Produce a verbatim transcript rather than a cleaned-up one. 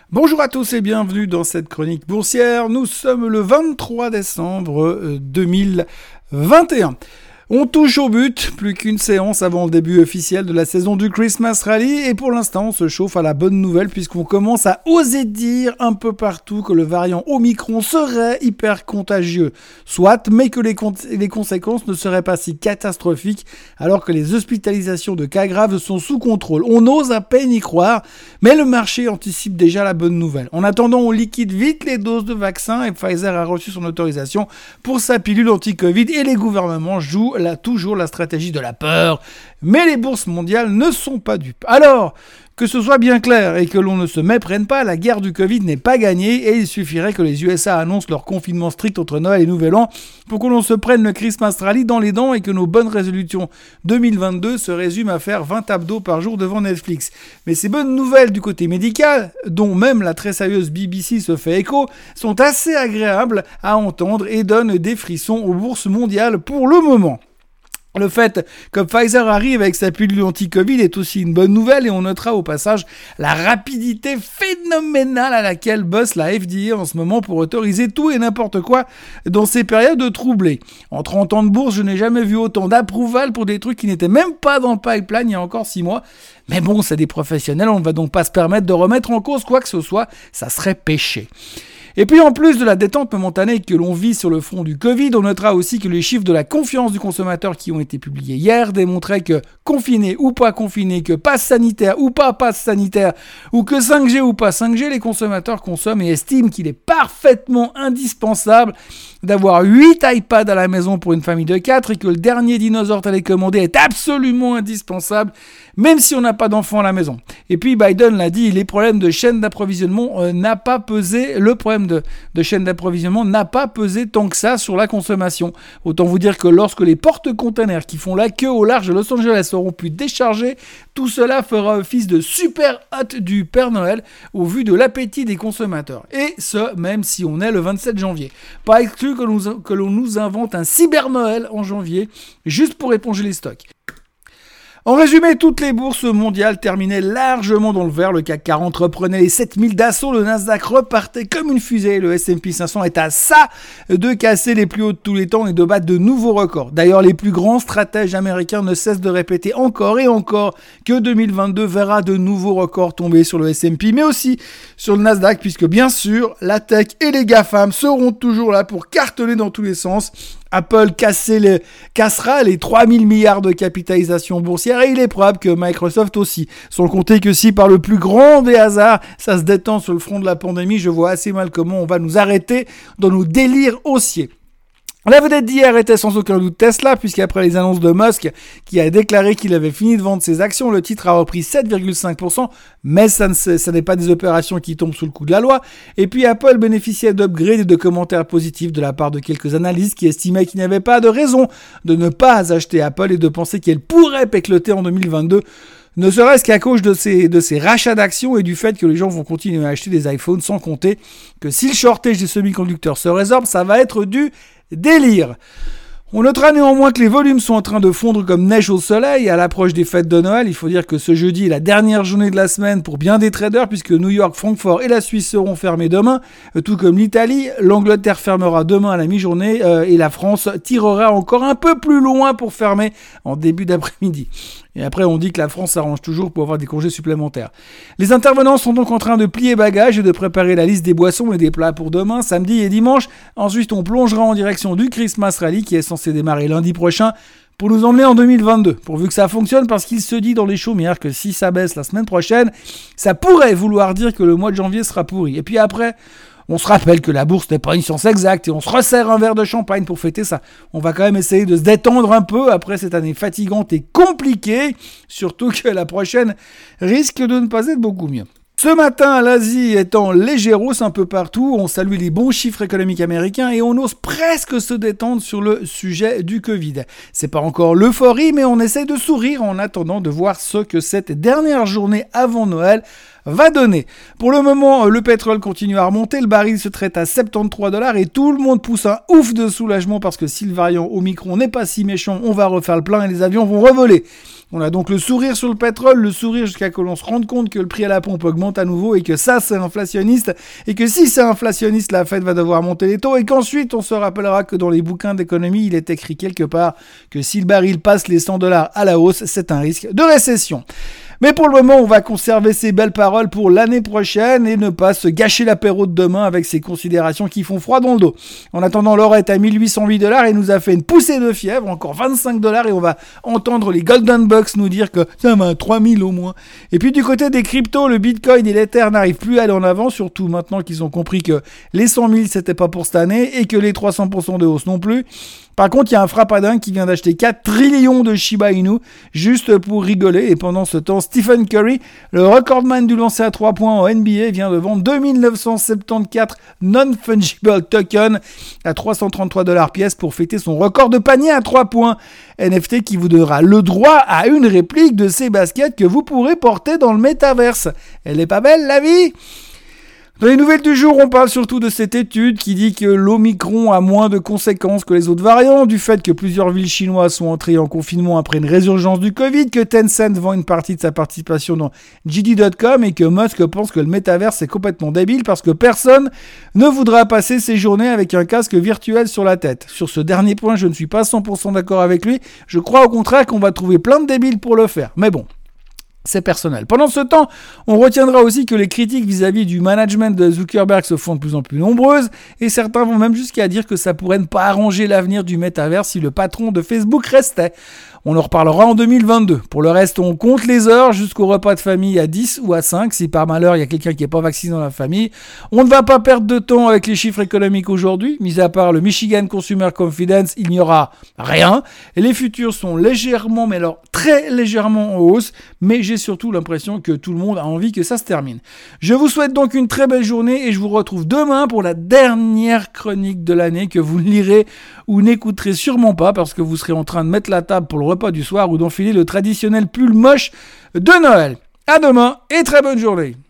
Bonjour à tous et bienvenue dans cette chronique boursière. Nous sommes le vingt-trois décembre deux mille vingt et un. On touche au but, plus qu'une séance avant le début officiel de la saison du Christmas Rally et pour l'instant on se chauffe à la bonne nouvelle puisqu'on commence à oser dire un peu partout que le variant Omicron serait hyper contagieux, soit, mais que les, con- les conséquences ne seraient pas si catastrophiques alors que les hospitalisations de cas graves sont sous contrôle. On ose à peine y croire, mais le marché anticipe déjà la bonne nouvelle. En attendant, on liquide vite les doses de vaccins et Pfizer a reçu son autorisation pour sa pilule anti-Covid et les gouvernements jouent Là, toujours la stratégie de la peur, mais les bourses mondiales ne sont pas dupes. Alors, que ce soit bien clair et que l'on ne se méprenne pas, la guerre du Covid n'est pas gagnée et il suffirait que les U S A annoncent leur confinement strict entre Noël et Nouvel An pour que l'on se prenne le Christmas Rally dans les dents et que nos bonnes résolutions deux mille vingt-deux se résument à faire vingt abdos par jour devant Netflix. Mais ces bonnes nouvelles du côté médical, dont même la très sérieuse B B C se fait écho, sont assez agréables à entendre et donnent des frissons aux bourses mondiales pour le moment. Le fait que Pfizer arrive avec sa pilule anti-Covid est aussi une bonne nouvelle et on notera au passage la rapidité phénoménale à laquelle bosse la F D A en ce moment pour autoriser tout et n'importe quoi dans ces périodes troublées. En trente ans de bourse, je n'ai jamais vu autant d'approval pour des trucs qui n'étaient même pas dans le pipeline il y a encore six mois. Mais bon, c'est des professionnels, on ne va donc pas se permettre de remettre en cause quoi que ce soit, ça serait péché. Et puis en plus de la détente momentanée que l'on vit sur le front du Covid, on notera aussi que les chiffres de la confiance du consommateur qui ont été publiés hier démontraient que confiné ou pas confiné, que passe sanitaire ou pas passe sanitaire, ou que cinq G ou pas cinq G, les consommateurs consomment et estiment qu'il est parfaitement indispensable d'avoir huit iPads à la maison pour une famille de quatre et que le dernier dinosaure télécommandé est absolument indispensable, même si on n'a pas d'enfant à la maison. Et puis Biden l'a dit, les problèmes de chaîne d'approvisionnement euh, n'a pas pesé, le problème de, de chaîne d'approvisionnement n'a pas pesé tant que ça sur la consommation. Autant vous dire que lorsque les porte-containers qui font la queue au large de Los Angeles auront pu décharger, tout cela fera office de super hâte du Père Noël au vu de l'appétit des consommateurs. Et ce, même si on est le vingt-sept janvier. Pas exclu que l'on, que l'on nous invente un cyber Noël en janvier, juste pour éponger les stocks. En résumé, toutes les bourses mondiales terminaient largement dans le vert. Le C A C quarante reprenait les sept mille d'assaut. Le Nasdaq repartait comme une fusée. Le S and P cinq cents est à ça de casser les plus hauts de tous les temps et de battre de nouveaux records. D'ailleurs, les plus grands stratèges américains ne cessent de répéter encore et encore que deux mille vingt-deux verra de nouveaux records tomber sur le S and P, mais aussi sur le Nasdaq, puisque bien sûr, la tech et les GAFAM seront toujours là pour cartonner dans tous les sens. Apple casser les, cassera les trois mille milliards de capitalisation boursière et il est probable que Microsoft aussi. Sans compter que si par le plus grand des hasards, ça se détend sur le front de la pandémie, je vois assez mal comment on va nous arrêter dans nos délires haussiers. La vedette d'hier était sans aucun doute Tesla, puisqu'après les annonces de Musk, qui a déclaré qu'il avait fini de vendre ses actions, le titre a repris sept virgule cinq pour cent, mais ça, ne, ça n'est pas des opérations qui tombent sous le coup de la loi. Et puis Apple bénéficiait d'upgrades et de commentaires positifs de la part de quelques analystes qui estimaient qu'il n'y avait pas de raison de ne pas acheter Apple et de penser qu'elle pourrait pécloter en deux mille vingt-deux. Ne serait-ce qu'à cause de ces, de ces rachats d'actions et du fait que les gens vont continuer à acheter des iPhones, sans compter que si le shortage des semi-conducteurs se résorbe, ça va être du délire. On notera néanmoins que les volumes sont en train de fondre comme neige au soleil à l'approche des fêtes de Noël. Il faut dire que ce jeudi est la dernière journée de la semaine pour bien des traders puisque New York, Francfort et la Suisse seront fermés demain, tout comme l'Italie. L'Angleterre fermera demain à la mi-journée euh, et la France tirera encore un peu plus loin pour fermer en début d'après-midi. Et après, on dit que la France s'arrange toujours pour avoir des congés supplémentaires. Les intervenants sont donc en train de plier bagages et de préparer la liste des boissons et des plats pour demain, samedi et dimanche. Ensuite, on plongera en direction du Christmas Rally qui est censé démarrer lundi prochain pour nous emmener en deux mille vingt-deux. Pourvu que ça fonctionne parce qu'il se dit dans les chaumières que si ça baisse la semaine prochaine, ça pourrait vouloir dire que le mois de janvier sera pourri. Et puis après, on se rappelle que la bourse n'est pas une science exacte et on se resserre un verre de champagne pour fêter ça. On va quand même essayer de se détendre un peu après cette année fatigante et compliquée, surtout que la prochaine risque de ne pas être beaucoup mieux. Ce matin, l'Asie est en léger hausse un peu partout, on salue les bons chiffres économiques américains et on ose presque se détendre sur le sujet du Covid. C'est pas encore l'euphorie, mais on essaie de sourire en attendant de voir ce que cette dernière journée avant Noël va donner. Pour le moment, le pétrole continue à remonter, le baril se traite à soixante-treize dollars et tout le monde pousse un ouf de soulagement parce que si le variant Omicron n'est pas si méchant, on va refaire le plein et les avions vont revoler. On a donc le sourire sur le pétrole, le sourire jusqu'à que l'on se rende compte que le prix à la pompe augmente à nouveau et que ça c'est inflationniste et que si c'est inflationniste, la Fed va devoir monter les taux et qu'ensuite on se rappellera que dans les bouquins d'économie, il est écrit quelque part que si le baril passe les cent dollars à la hausse, c'est un risque de récession. Mais pour le moment, on va conserver ces belles paroles pour l'année prochaine et ne pas se gâcher l'apéro de demain avec ces considérations qui font froid dans le dos. En attendant, l'or est à mille huit cent huit dollars et nous a fait une poussée de fièvre, encore vingt-cinq dollars et on va entendre les Golden Bucks nous dire que ça va à trois mille au moins. Et puis du côté des cryptos, le Bitcoin et l'Ether n'arrivent plus à aller en avant, surtout maintenant qu'ils ont compris que les cent mille c'était pas pour cette année et que les trois cents pour cent de hausse non plus. Par contre, il y a un frappadin qui vient d'acheter quatre trillions de Shiba Inu juste pour rigoler. Et pendant ce temps, Stephen Curry, le recordman du lancer à trois points en N B A, vient de vendre deux mille neuf cent soixante-quatorze non-fungible tokens à trois cent trente-trois dollars pièce pour fêter son record de panier à trois points. N F T qui vous donnera le droit à une réplique de ces baskets que vous pourrez porter dans le métaverse. Elle est pas belle, la vie ? Dans les nouvelles du jour, on parle surtout de cette étude qui dit que l'Omicron a moins de conséquences que les autres variants, du fait que plusieurs villes chinoises sont entrées en confinement après une résurgence du Covid, que Tencent vend une partie de sa participation dans J D dot com et que Musk pense que le métaverse est complètement débile parce que personne ne voudra passer ses journées avec un casque virtuel sur la tête. Sur ce dernier point, je ne suis pas cent pour cent d'accord avec lui. Je crois au contraire qu'on va trouver plein de débiles pour le faire. Mais bon. C'est personnel. Pendant ce temps, on retiendra aussi que les critiques vis-à-vis du management de Zuckerberg se font de plus en plus nombreuses et certains vont même jusqu'à dire que ça pourrait ne pas arranger l'avenir du métaverse si le patron de Facebook restait. On en reparlera en deux mille vingt-deux. Pour le reste, on compte les heures jusqu'au repas de famille à dix ou à cinq. Si par malheur, il y a quelqu'un qui n'est pas vacciné dans la famille. On ne va pas perdre de temps avec les chiffres économiques aujourd'hui. Mis à part le Michigan Consumer Confidence, il n'y aura rien. Et les futurs sont légèrement, mais alors très légèrement en hausse. Mais j'ai surtout l'impression que tout le monde a envie que ça se termine. Je vous souhaite donc une très belle journée et je vous retrouve demain pour la dernière chronique de l'année que vous lirez ou n'écouterez sûrement pas parce que vous serez en train de mettre la table pour le repas du soir ou d'enfiler le traditionnel pull moche de Noël. À demain et très bonne journée.